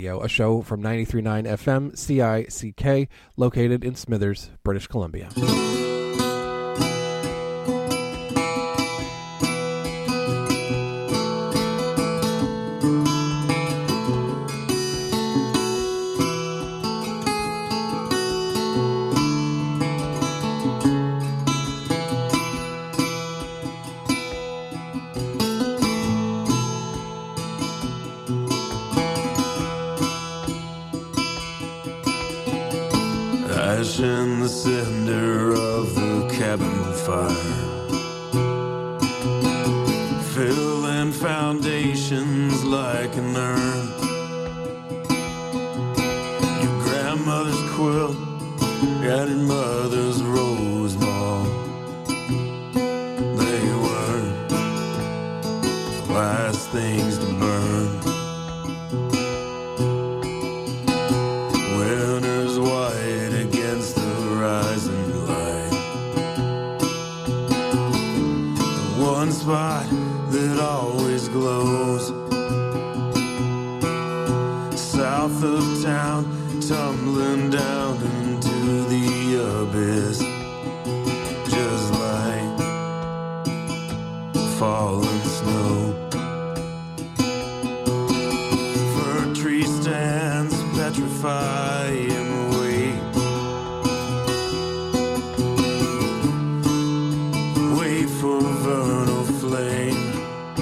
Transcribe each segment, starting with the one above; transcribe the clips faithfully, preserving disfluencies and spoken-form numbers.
A show from ninety-three point nine F M C I C K, located in Smithers, British Columbia. In the center of the cabin fire, filling foundations like an urn. Your grandmother's quilt and your mother's rose ball, they weren't the last things to burn. Winter's white against the rising light, the one spot that always glows. South of town, tumbling down into the abyss, just like falling snow. Fir tree stands petrifying. For vernal flame,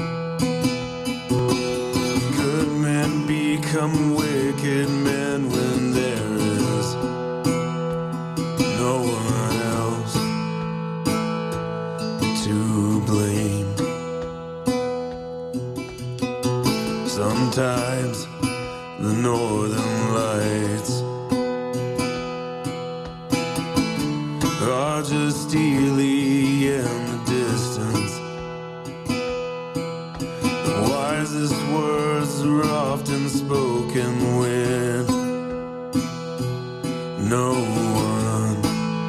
good men become wicked men when there is no one else to blame. Sometimes the northern lights are just steely in distance. The wisest words are often spoken when no one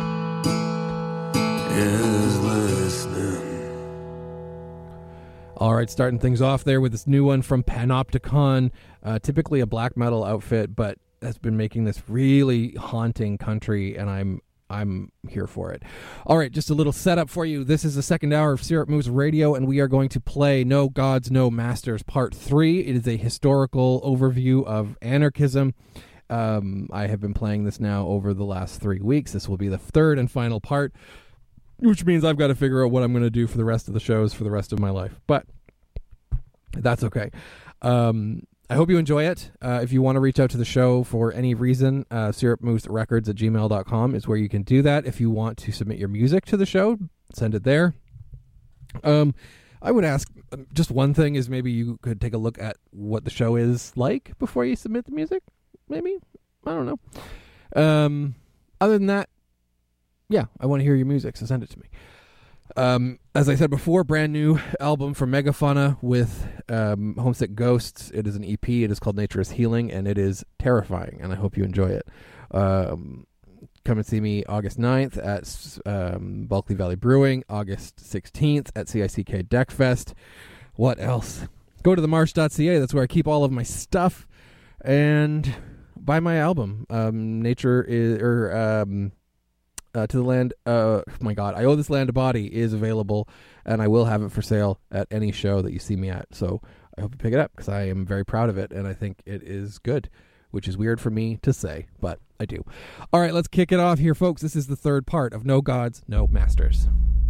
is listening. All right, starting things off there with this new one from Panopticon, uh, typically a black metal outfit, but has been making this really haunting country, and I'm I'm here for it. All right, just a little setup for you. This is the second hour of Syrup Moose Radio, and we are going to play No Gods, No Masters Part three. It is a historical overview of anarchism. Um, I have been playing this now over the last three weeks. This will be the third and final part, which means I've got to figure out what I'm going to do for the rest of the shows for the rest of my life. But that's okay. Um... I hope you enjoy it. Uh, if you want to reach out to the show for any reason, uh, syrup moose records at gmail dot com is where you can do that. If you want to submit your music to the show, send it there. Um, I would ask just one thing is maybe you could take a look at what the show is like before you submit the music. Maybe. I don't know. Um, other than that, yeah, I want to hear your music, so send it to me. Um, as I said before, brand new album from Megafauna with um, Homesick Ghosts. It is an E P. It is called Nature is Healing, and it is terrifying, and I hope you enjoy it. Um, come and see me August ninth at um, Bulkley Valley Brewing, August sixteenth at C I C K Deckfest. What else? Go to the marsh dot c a. That's where I keep all of my stuff, and buy my album. Um, Nature is... or um, Uh, to the land, uh, oh my God, I Owe This Land a Body is available, and I will have it for sale at any show that you see me at. So I hope you pick it up, because I am very proud of it, and I think it is good, which is weird for me to say, but I do. All right, let's kick it off here, folks. This is the third part of No Gods, No Masters.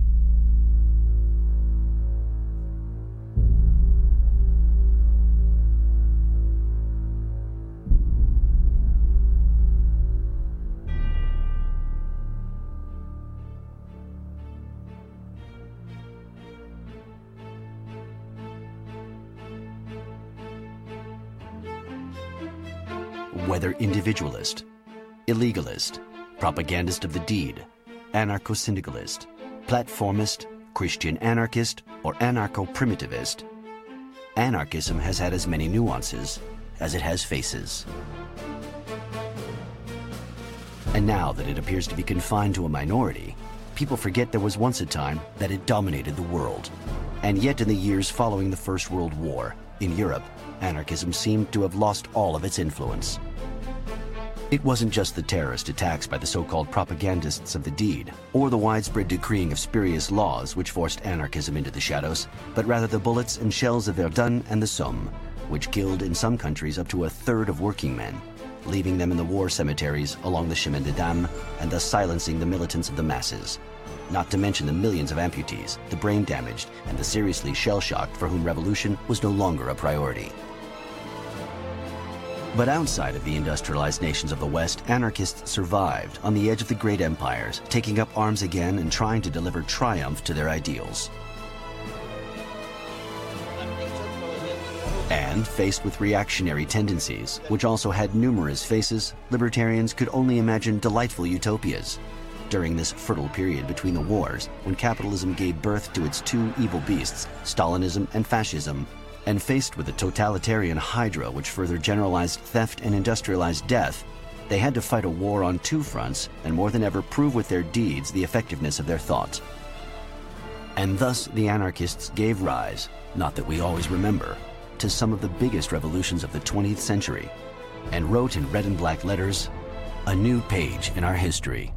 Whether individualist, illegalist, propagandist of the deed, anarcho-syndicalist, platformist, Christian anarchist, or anarcho-primitivist, anarchism has had as many nuances as it has faces. And now that it appears to be confined to a minority, people forget there was once a time that it dominated the world. And yet in the years following the First World War, in Europe, anarchism seemed to have lost all of its influence. It wasn't just the terrorist attacks by the so-called propagandists of the deed, or the widespread decreeing of spurious laws which forced anarchism into the shadows, but rather the bullets and shells of Verdun and the Somme, which killed in some countries up to a third of working men, leaving them in the war cemeteries along the Chemin des Dames and thus silencing the militants of the masses. Not to mention the millions of amputees, the brain damaged, and the seriously shell-shocked for whom revolution was no longer a priority. But outside of the industrialized nations of the West, anarchists survived on the edge of the great empires, taking up arms again and trying to deliver triumph to their ideals. And faced with reactionary tendencies, which also had numerous faces, libertarians could only imagine delightful utopias. During this fertile period between the wars, when capitalism gave birth to its two evil beasts, Stalinism and fascism, and faced with a totalitarian hydra which further generalized theft and industrialized death, they had to fight a war on two fronts and more than ever prove with their deeds the effectiveness of their thought. And thus the anarchists gave rise, not that we always remember, to some of the biggest revolutions of the twentieth century, and wrote in red and black letters, a new page in our history.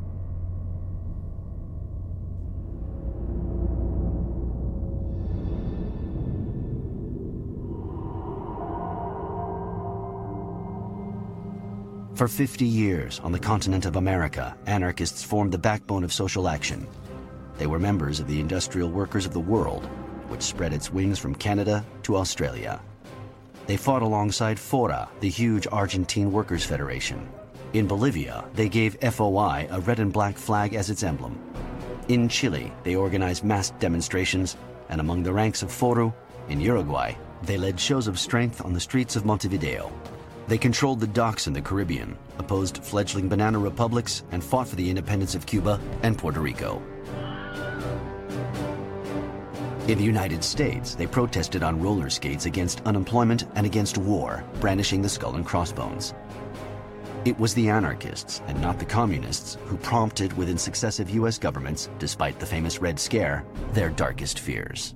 For fifty years, on the continent of America, anarchists formed the backbone of social action. They were members of the Industrial Workers of the World, which spread its wings from Canada to Australia. They fought alongside FORA, the huge Argentine Workers' Federation. In Bolivia, they gave F O I a red and black flag as its emblem. In Chile, they organized mass demonstrations, and among the ranks of FORU, in Uruguay, they led shows of strength on the streets of Montevideo. They controlled the docks in the Caribbean, opposed fledgling banana republics, and fought for the independence of Cuba and Puerto Rico. In the United States, they protested on roller skates against unemployment and against war, brandishing the skull and crossbones. It was the anarchists, and not the communists, who prompted within successive U S governments, despite the famous Red Scare, their darkest fears.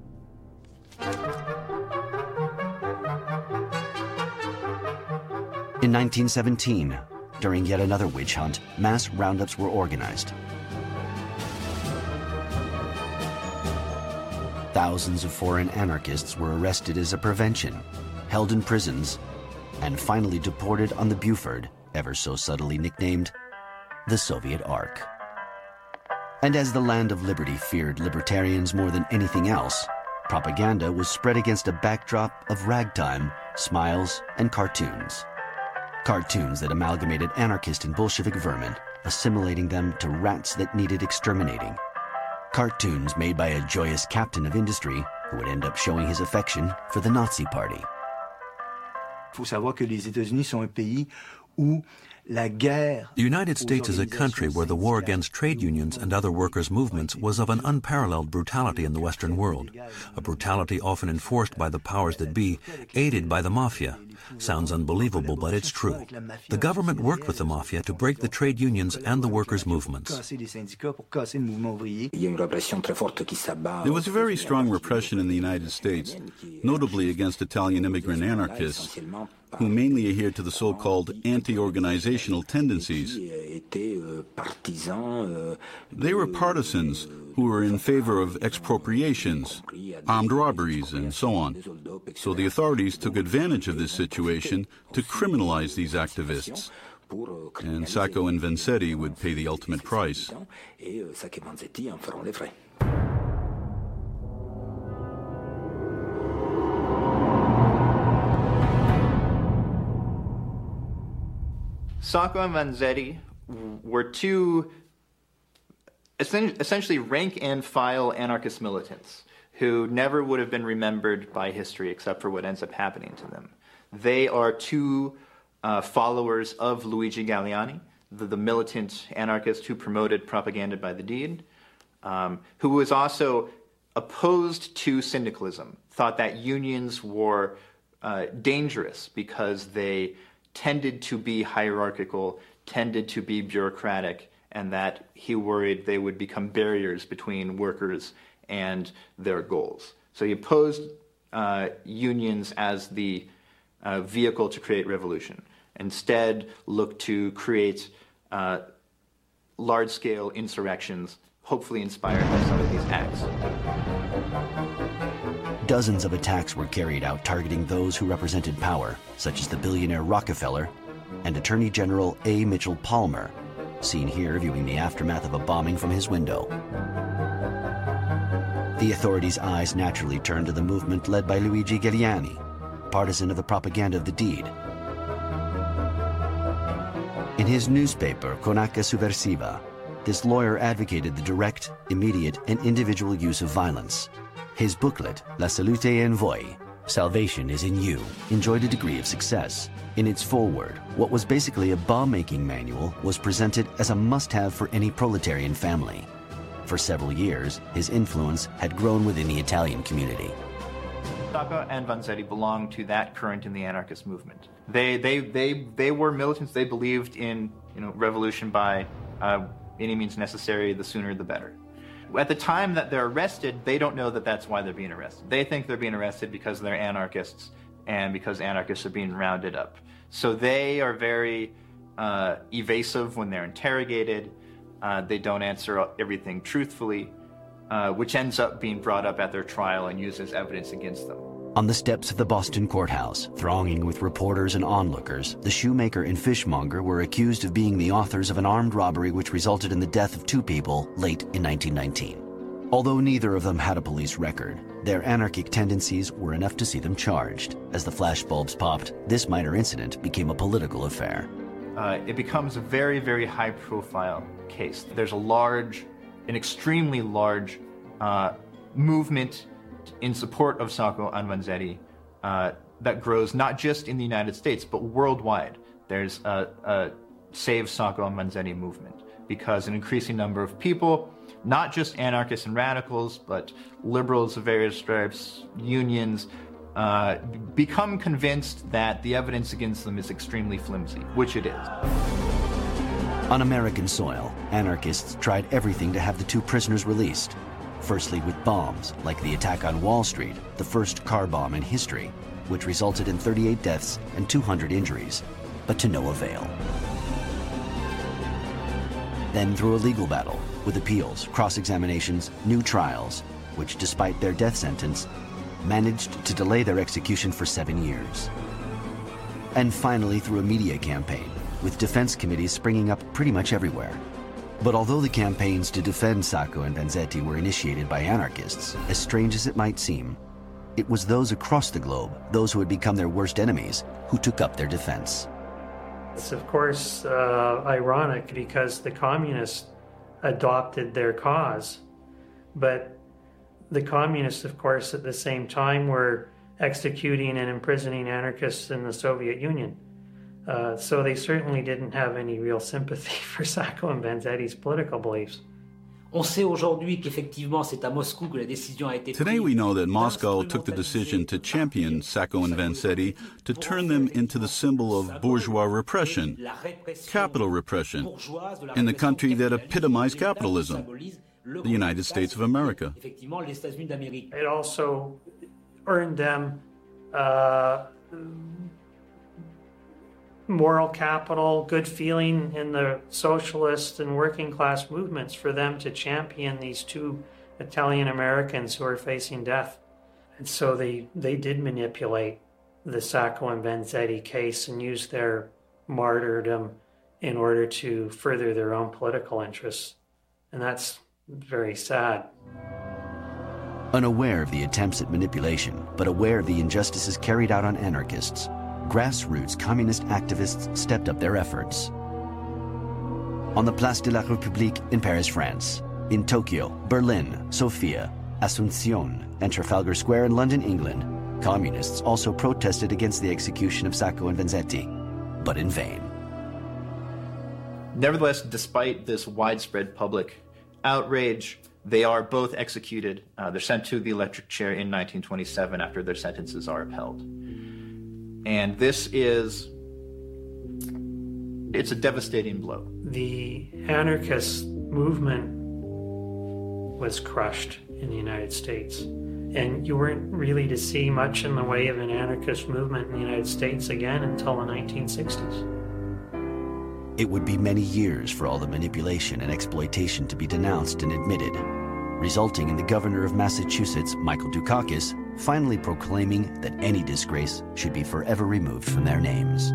In nineteen seventeen, during yet another witch hunt, mass roundups were organized. Thousands of foreign anarchists were arrested as a prevention, held in prisons, and finally deported on the Buford, ever so subtly nicknamed the Soviet Ark. And as the land of liberty feared libertarians more than anything else, propaganda was spread against a backdrop of ragtime, smiles, and cartoons. Cartoons that amalgamated anarchist and Bolshevik vermin, assimilating them to rats that needed exterminating. Cartoons made by a joyous captain of industry who would end up showing his affection for the Nazi Party. Il faut savoir que les États-Unis sont un pays où la guerre. The United States is a country where the war against trade unions and other workers' movements was of an unparalleled brutality in the Western world, a brutality often enforced by the powers that be, aided by the mafia. Sounds unbelievable, but it's true. The government worked with the mafia to break the trade unions and the workers' movements. There was a very strong repression in the United States, notably against Italian immigrant anarchists, who mainly adhered to the so-called anti-organizational tendencies. They were partisans who were in favor of expropriations, armed robberies, and so on. So the authorities took advantage of this situation to criminalize these activists. And Sacco and Vanzetti would pay the ultimate price. Sacco and Vanzetti were two essentially rank-and-file anarchist militants who never would have been remembered by history except for what ends up happening to them. They are two uh, followers of Luigi Galleani, the, the militant anarchist who promoted Propaganda by the Deed, um, who was also opposed to syndicalism, thought that unions were uh, dangerous because they tended to be hierarchical, tended to be bureaucratic, and that he worried they would become barriers between workers and their goals. So he opposed uh, unions as the uh, vehicle to create revolution. Instead, look to create uh, large-scale insurrections, hopefully inspired by some of these acts. Dozens of attacks were carried out targeting those who represented power, such as the billionaire Rockefeller and Attorney General A. Mitchell Palmer, seen here viewing the aftermath of a bombing from his window. The authorities' eyes naturally turned to the movement led by Luigi Galliani, partisan of the propaganda of the deed. In his newspaper, Cronaca Subversiva, this lawyer advocated the direct, immediate, and individual use of violence. His booklet, La Salute en Voi, Salvation is in You, enjoyed a degree of success. In its foreword, what was basically a bomb-making manual was presented as a must-have for any proletarian family. For several years, his influence had grown within the Italian community. Sacco and Vanzetti belonged to that current in the anarchist movement. They, they, they, they were militants. They believed in, you know, revolution by uh, any means necessary, the sooner the better. At the time that they're arrested, they don't know that that's why they're being arrested. They think they're being arrested because they're anarchists and because anarchists are being rounded up. So they are very uh, evasive when they're interrogated. Uh, they don't answer everything truthfully, uh, which ends up being brought up at their trial and used as evidence against them. On the steps of the Boston courthouse, thronging with reporters and onlookers, the shoemaker and fishmonger were accused of being the authors of an armed robbery which resulted in the death of two people late in nineteen nineteen. Although neither of them had a police record, their anarchic tendencies were enough to see them charged. As the flashbulbs popped, this minor incident became a political affair. Uh, it becomes a very, very high-profile case. There's a large, an extremely large uh, movement in support of Sacco and Vanzetti uh, that grows not just in the United States, but worldwide. There's a, a Save Sacco and Vanzetti movement because an increasing number of people, not just anarchists and radicals, but liberals of various stripes, unions, uh, become convinced that the evidence against them is extremely flimsy, which it is. On American soil, anarchists tried everything to have the two prisoners released. Firstly with bombs, like the attack on Wall Street, the first car bomb in history, which resulted in thirty-eight deaths and two hundred injuries, but to no avail. Then through a legal battle, with appeals, cross-examinations, new trials, which despite their death sentence, managed to delay their execution for seven years. And finally through a media campaign, with defense committees springing up pretty much everywhere. But although the campaigns to defend Sacco and Vanzetti were initiated by anarchists, as strange as it might seem, it was those across the globe, those who had become their worst enemies, who took up their defense. It's of course uh, ironic because the communists adopted their cause, but the communists, of course, at the same time were executing and imprisoning anarchists in the Soviet Union. Uh, so they certainly didn't have any real sympathy for Sacco and Vanzetti's political beliefs. Today we know that Moscow took the decision to champion Sacco and Vanzetti to turn them into the symbol of bourgeois repression, capital repression, in the country that epitomized capitalism, the United States of America. It also earned them uh, moral capital, good feeling in the socialist and working class movements for them to champion these two Italian Americans who are facing death. And so they, they did manipulate the Sacco and Vanzetti case and use their martyrdom in order to further their own political interests. And that's very sad. Unaware of the attempts at manipulation, but aware of the injustices carried out on anarchists, grassroots communist activists stepped up their efforts. On the Place de la République in Paris, France, in Tokyo, Berlin, Sofia, Asuncion, and Trafalgar Square in London, England, communists also protested against the execution of Sacco and Vanzetti, but in vain. Nevertheless, despite this widespread public outrage, they are both executed. Uh, they're sent to the electric chair in nineteen twenty-seven after their sentences are upheld. And this is, it's a devastating blow. The anarchist movement was crushed in the United States. And you weren't really to see much in the way of an anarchist movement in the United States again until the nineteen sixties. It would be many years for all the manipulation and exploitation to be denounced and admitted, resulting in the governor of Massachusetts, Michael Dukakis, finally proclaiming that any disgrace should be forever removed from their names.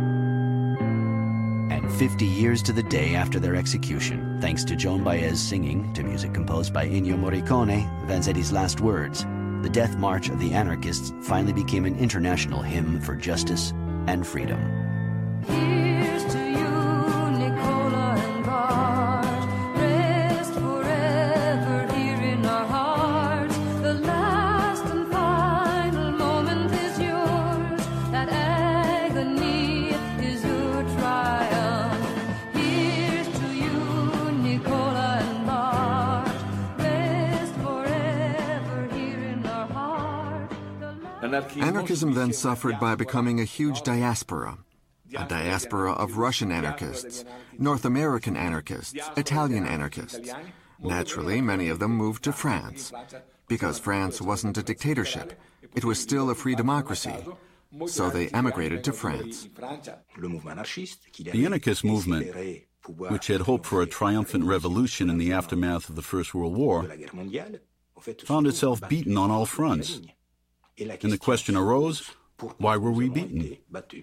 And fifty years to the day after their execution, thanks to Joan Baez singing, to music composed by Ennio Morricone, Vanzetti's last words, the Death March of the Anarchists finally became an international hymn for justice and freedom. Here's to you, Nicola and Bart. Rest forever here in our hearts. The last and final moment is yours. That agony is your triumph. Here's to you, Nicola and Bart. Rest forever here in our hearts. Anarchism then suffered by becoming a huge diaspora. A diaspora of Russian anarchists, North American anarchists, Italian anarchists. Naturally, many of them moved to France. Because France wasn't a dictatorship, it was still a free democracy. So they emigrated to France. The anarchist movement, which had hoped for a triumphant revolution in the aftermath of the First World War, found itself beaten on all fronts. And the question arose, why were we beaten?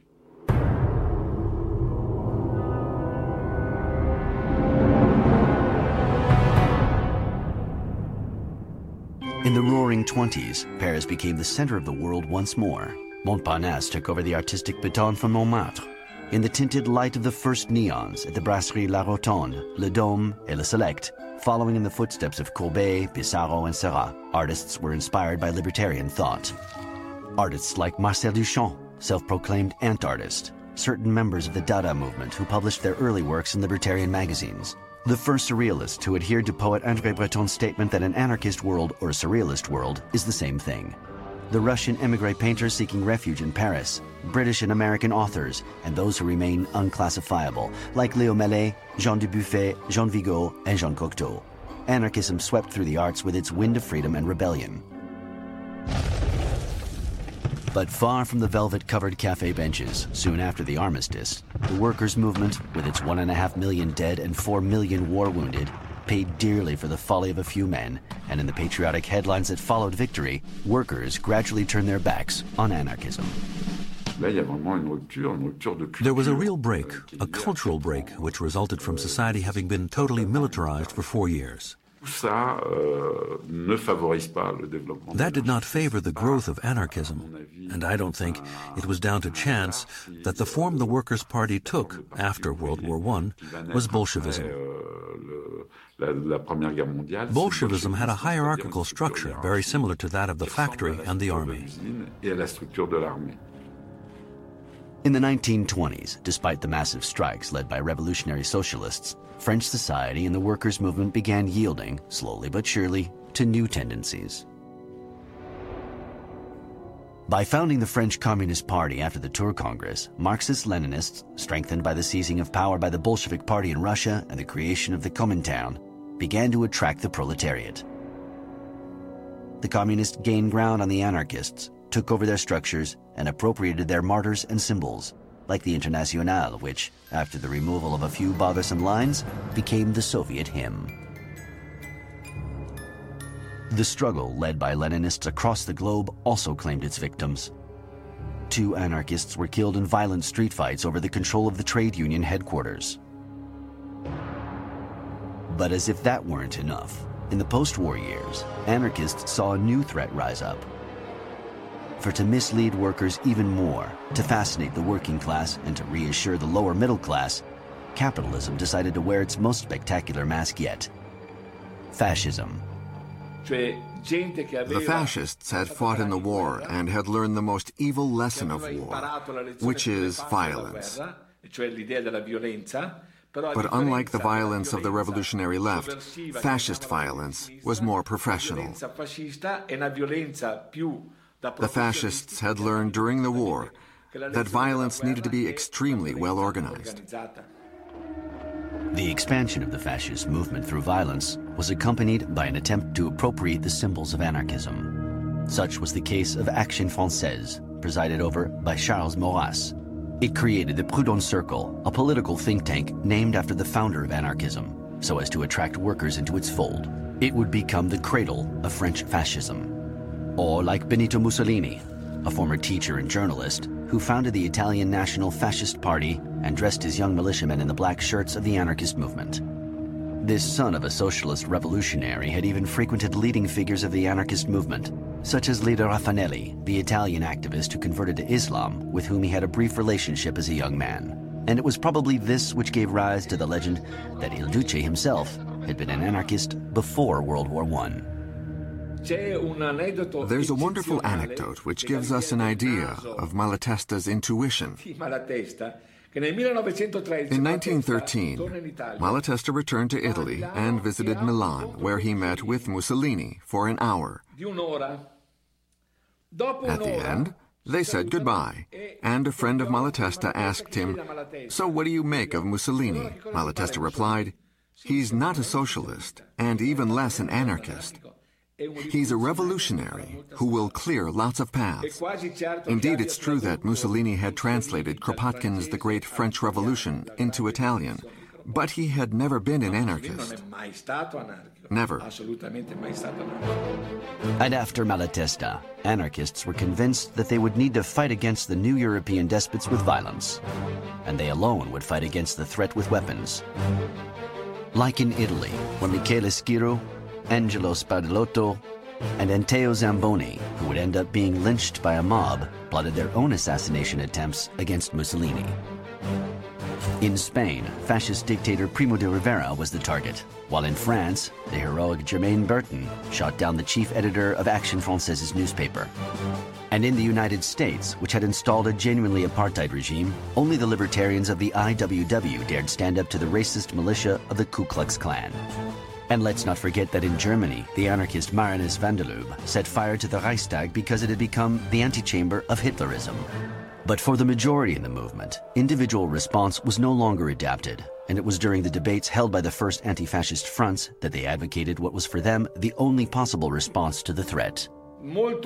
In the Roaring Twenties, Paris became the center of the world once more. Montparnasse took over the artistic baton from Montmartre. In the tinted light of the first neons at the Brasserie La Rotonde, Le Dôme, et Le Select, following in the footsteps of Courbet, Pissarro, and Seurat, artists were inspired by libertarian thought. Artists like Marcel Duchamp, self-proclaimed ant-artist, certain members of the Dada movement who published their early works in libertarian magazines, the first surrealists who adhered to poet André Breton's statement that an anarchist world or a surrealist world is the same thing. The Russian émigré painters seeking refuge in Paris, British and American authors, and those who remain unclassifiable, like Léo Mellet, Jean Dubuffet, Jean Vigo, and Jean Cocteau. Anarchism swept through the arts with its wind of freedom and rebellion. But far from the velvet-covered cafe benches, soon after the armistice, the workers' movement, with its one and a half million dead and four million war-wounded, paid dearly for the folly of a few men, and in the patriotic headlines that followed victory, workers gradually turned their backs on anarchism. There was a real break, a cultural break, which resulted from society having been totally militarized for four years. That did not favor the growth of anarchism, and I don't think it was down to chance that the form the Workers' Party took after World War One was Bolshevism. Bolshevism had a hierarchical structure very similar to that of the factory and the army. In the nineteen twenties, despite the massive strikes led by revolutionary socialists, French society and the workers' movement began yielding, slowly but surely, to new tendencies. By founding the French Communist Party after the Tours Congress, Marxist-Leninists, strengthened by the seizing of power by the Bolshevik Party in Russia and the creation of the Comintern, began to attract the proletariat. The communists gained ground on the anarchists, took over their structures, and appropriated their martyrs and symbols, like the Internationale, which, after the removal of a few bothersome lines, became the Soviet hymn. The struggle led by Leninists across the globe also claimed its victims. Two anarchists were killed in violent street fights over the control of the trade union headquarters. But as if that weren't enough, in the post-war years, anarchists saw a new threat rise up. For to mislead workers even more, to fascinate the working class, and to reassure the lower middle class, capitalism decided to wear its most spectacular mask yet: fascism. The fascists had fought in the war and had learned the most evil lesson of war, which is violence. But unlike the violence of the revolutionary left, fascist violence was more professional. The fascists had learned during the war that violence needed to be extremely well organized. The expansion of the fascist movement through violence was accompanied by an attempt to appropriate the symbols of anarchism. Such was the case of Action Française, presided over by Charles Maurras. It created the Proudhon Circle, a political think tank named after the founder of anarchism, so as to attract workers into its fold. It would become the cradle of French fascism. Or like Benito Mussolini, a former teacher and journalist who founded the Italian National Fascist Party and dressed his young militiamen in the black shirts of the anarchist movement. This son of a socialist revolutionary had even frequented leading figures of the anarchist movement, such as Lida Raffanelli, the Italian activist who converted to Islam, with whom he had a brief relationship as a young man. And it was probably this which gave rise to the legend that Il Duce himself had been an anarchist before World War One. There's a wonderful anecdote which gives us an idea of Malatesta's intuition. In nineteen thirteen, Malatesta returned to Italy and visited Milan, where he met with Mussolini for an hour. At the end, they said goodbye, and a friend of Malatesta asked him, "So what do you make of Mussolini?" Malatesta replied, "He's not a socialist, and even less an anarchist. He's a revolutionary who will clear lots of paths." Indeed, it's true that Mussolini had translated Kropotkin's The Great French Revolution into Italian, but he had never been an anarchist. Never. And after Malatesta, anarchists were convinced that they would need to fight against the new European despots with violence, and they alone would fight against the threat with weapons. Like in Italy, where Michele Schiro, Angelo Spadolotto, and Anteo Zamboni, who would end up being lynched by a mob, plotted their own assassination attempts against Mussolini. In Spain, fascist dictator Primo de Rivera was the target, while in France, the heroic Germain Bertin shot down the chief editor of Action Française's newspaper. And in the United States, which had installed a genuinely apartheid regime, only the libertarians of the I W W dared stand up to the racist militia of the Ku Klux Klan. And let's not forget that in Germany, the anarchist Marinus van der Lubbe set fire to the Reichstag because it had become the antechamber of Hitlerism. But for the majority in the movement, individual response was no longer adapted, and it was during the debates held by the first anti-fascist fronts that they advocated what was for them the only possible response to the threat. Among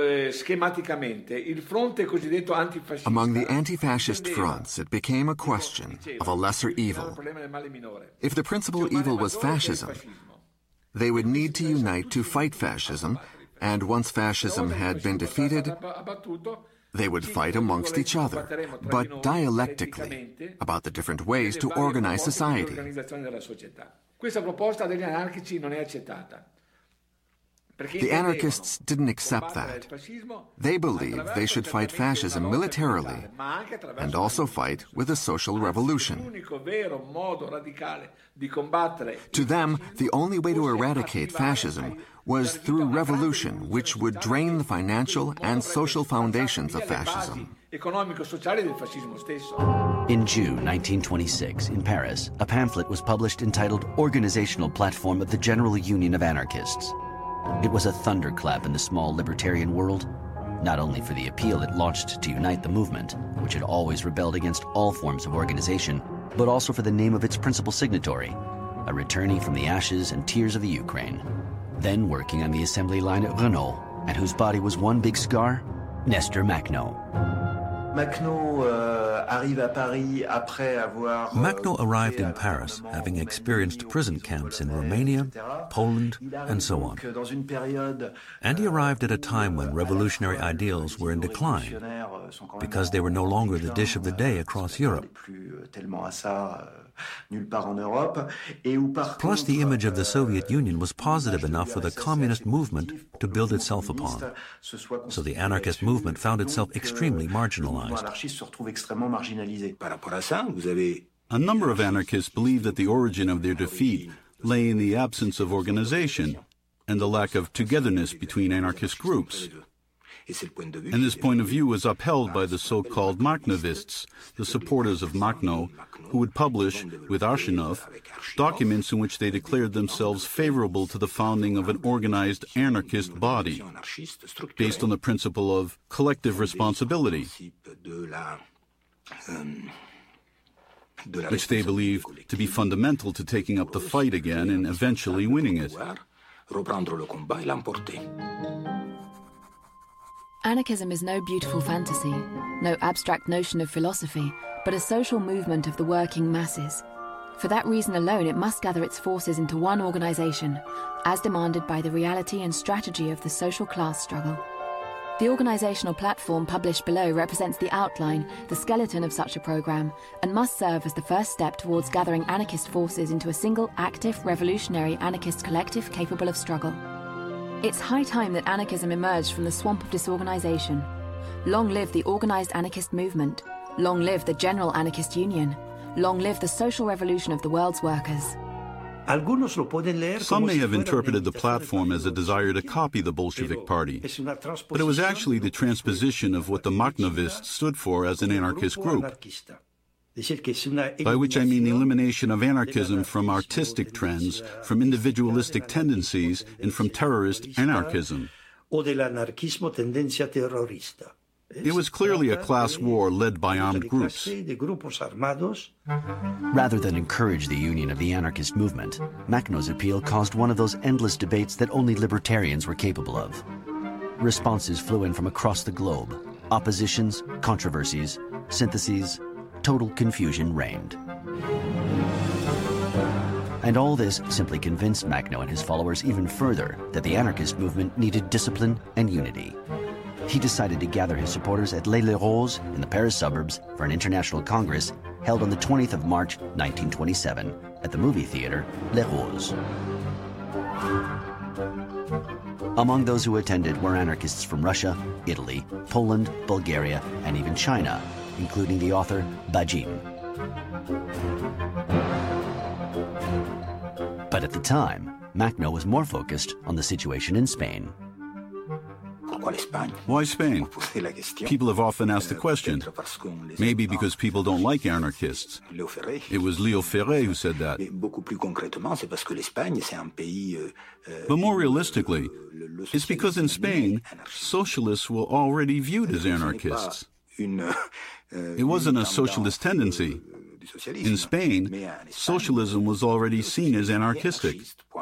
the anti-fascist fronts, it became a question of a lesser evil. If the principal evil was fascism, they would need to unite to fight fascism, and once fascism had been defeated, they would fight amongst each other, but dialectically, about the different ways to organize society. The anarchists didn't accept that. They believed they should fight fascism militarily and also fight with a social revolution. To them, the only way to eradicate fascism was through revolution, which would drain the financial and social foundations of fascism. In June nineteen twenty-six, in Paris, a pamphlet was published entitled Organizational Platform of the General Union of Anarchists. It was a thunderclap in the small libertarian world, not only for the appeal it launched to unite the movement, which had always rebelled against all forms of organization, but also for the name of its principal signatory, a returnee from the ashes and tears of the Ukraine, then working on the assembly line at Renault, and whose body was one big scar, Nestor Makhno. Makhno arrived in Paris, having experienced prison camps in Romania, Poland, and so on. And he arrived at a time when revolutionary ideals were in decline, because they were no longer the dish of the day across Europe. Plus, the image of the Soviet Union was positive enough for the communist movement to build itself upon. So the anarchist movement found itself extremely marginalized. A number of anarchists believe that the origin of their defeat lay in the absence of organization and the lack of togetherness between anarchist groups. And this point of view was upheld by the so-called Makhnovists, the supporters of Makhno, who would publish, with Arshinov, documents in which they declared themselves favorable to the founding of an organized anarchist body, based on the principle of collective responsibility, which they believe to be fundamental to taking up the fight again and eventually winning it. Anarchism is no beautiful fantasy, no abstract notion of philosophy, but a social movement of the working masses. For that reason alone, it must gather its forces into one organization, as demanded by the reality and strategy of the social class struggle. The organizational platform published below represents the outline, the skeleton of such a program, and must serve as the first step towards gathering anarchist forces into a single, active, revolutionary anarchist collective capable of struggle. It's high time that anarchism emerged from the swamp of disorganization. Long live the organized anarchist movement. Long live the General Anarchist Union. Long live the social revolution of the world's workers. Some may have interpreted the platform as a desire to copy the Bolshevik Party, but it was actually the transposition of what the Makhnovists stood for as an anarchist group, by which I mean the elimination of anarchism from artistic trends, from individualistic tendencies, and from terrorist anarchism. It was clearly a class war led by armed groups. Rather than encourage the union of the anarchist movement, Makhno's appeal caused one of those endless debates that only libertarians were capable of. Responses flew in from across the globe. Oppositions, controversies, syntheses, total confusion reigned. And all this simply convinced Makhno and his followers even further that the anarchist movement needed discipline and unity. He decided to gather his supporters at Les Les Roses in the Paris suburbs for an international congress held on the twentieth of March, nineteen twenty-seven, at the movie theater Les Roses. Among those who attended were anarchists from Russia, Italy, Poland, Bulgaria, and even China, including the author Bajin. But at the time, Makhno was more focused on the situation in Spain. Why Spain? People have often asked the question. Maybe because people don't like anarchists. It was Leo Ferré who said that. But more realistically, it's because in Spain, socialists were already viewed as anarchists. It wasn't a socialist tendency. In Spain, socialism was already seen as anarchistic.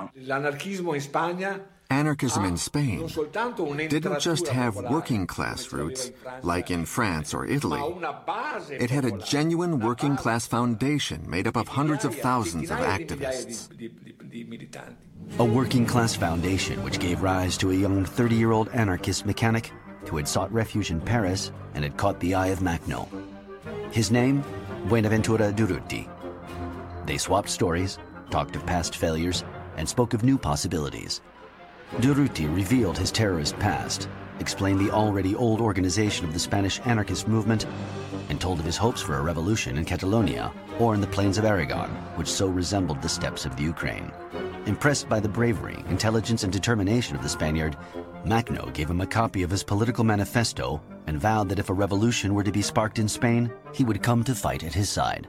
Anarchism in Spain didn't just have working-class roots, like in France or Italy. It had a genuine working-class foundation made up of hundreds of thousands of activists. A working-class foundation which gave rise to a young thirty-year-old anarchist mechanic who had sought refuge in Paris and had caught the eye of Makhno. His name, Buenaventura Durruti. They swapped stories, talked of past failures, and spoke of new possibilities. Durruti revealed his terrorist past, explained the already old organization of the Spanish anarchist movement, and told of his hopes for a revolution in Catalonia or in the plains of Aragon, which so resembled the steppes of the Ukraine. Impressed by the bravery, intelligence, and determination of the Spaniard, Makhno gave him a copy of his political manifesto and vowed that if a revolution were to be sparked in Spain, he would come to fight at his side.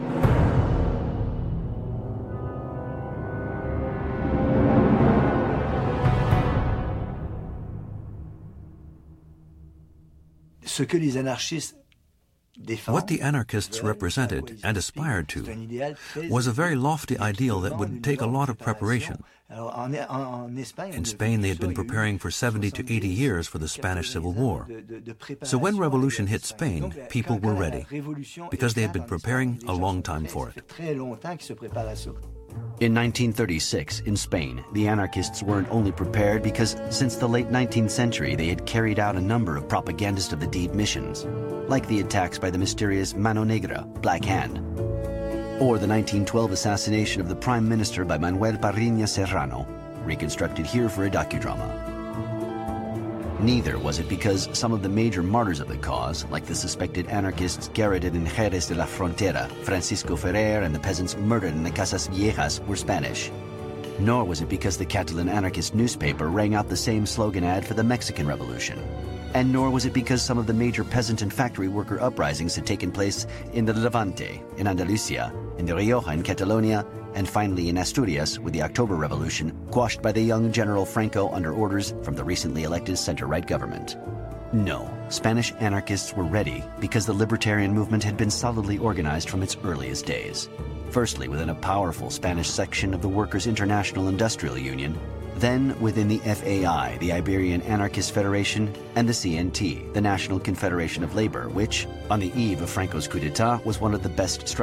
What the anarchists represented and aspired to was a very lofty ideal that would take a lot of preparation. In Spain, they had been preparing for seventy to eighty years for the Spanish Civil War. So when revolution hit Spain, people were ready, because they had been preparing a long time for it. In nineteen thirty-six, in Spain, the anarchists weren't only prepared because since the late nineteenth century they had carried out a number of propagandist of the deed missions, like the attacks by the mysterious Mano Negra, Black Hand, or the nineteen twelve assassination of the Prime Minister by Manuel Parrilla Serrano, reconstructed here for a docudrama. Neither was it because some of the major martyrs of the cause, like the suspected anarchists garroted in Jerez de la Frontera, Francisco Ferrer, and the peasants murdered in the Casas Viejas, were Spanish. Nor was it because the Catalan anarchist newspaper rang out the same slogan ad for the Mexican Revolution. And nor was it because some of the major peasant and factory worker uprisings had taken place in the Levante, in Andalusia, in the Rioja in Catalonia, and finally in Asturias with the October Revolution, quashed by the young General Franco under orders from the recently elected center-right government. No, Spanish anarchists were ready because the libertarian movement had been solidly organized from its earliest days. Firstly, within a powerful Spanish section of the Workers' International Industrial Union, Then within the F A I, the Iberian Anarchist Federation, and the C N T, the National Confederation of Labor, which, on the eve of Franco's coup d'etat, was one of the best structured